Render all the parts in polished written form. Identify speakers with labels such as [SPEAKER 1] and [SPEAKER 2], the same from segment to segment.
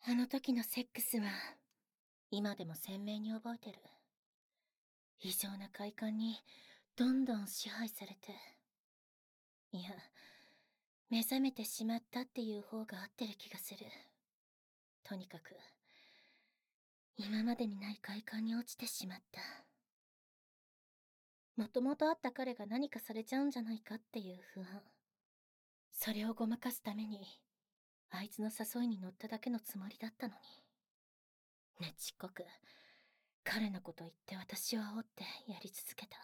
[SPEAKER 1] あの時のセックスは、今でも鮮明に覚えてる。異常な快感に、どんどん支配されて。いや、目覚めてしまったっていう方が合ってる気がする。とにかく、今までにない快感に落ちてしまった。もともとあった彼が何かされちゃうんじゃないかっていう不安。それをごまかすために、あいつの誘いに乗っただけのつもりだったのに。ねちっこく、彼のこと言って私を煽ってやり続けた。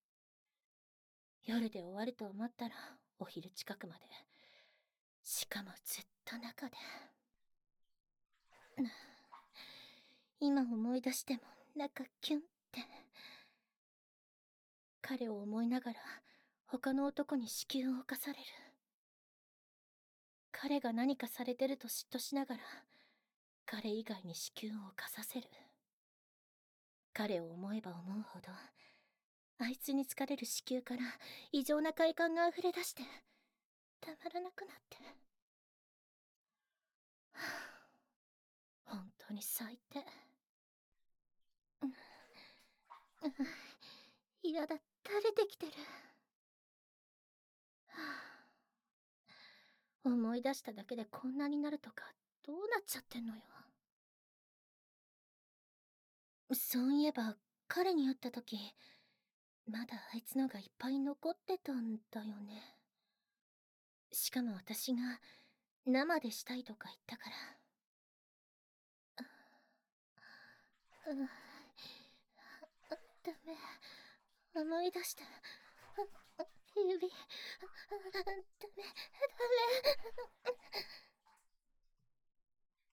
[SPEAKER 1] 夜で終わると思ったらお昼近くまで。しかもずっと中で。今思い出しても中キュンって。彼を思いながら他の男に子宮を侵される。彼が何かされてると嫉妬しながら彼以外に子宮を犯させる。彼を思えば思うほどあいつに疲れる子宮から異常な快感が溢れ出してたまらなくなって。本当に最低。嫌だ、垂れてきてる。思い出しただけでこんなになるとかどうなっちゃってんのよ。そういえば彼に会った時まだあいつのがいっぱい残ってたんだよね。しかも私が生でしたいとか言ったから。ダメ、思い出した。指、ダメ、ダメ。